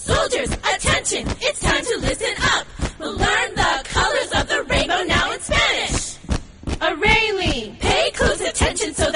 Soldiers, attention, it's time to listen up. We'll learn the colors of the rainbow now in Spanish. A Raylene, pay close attention so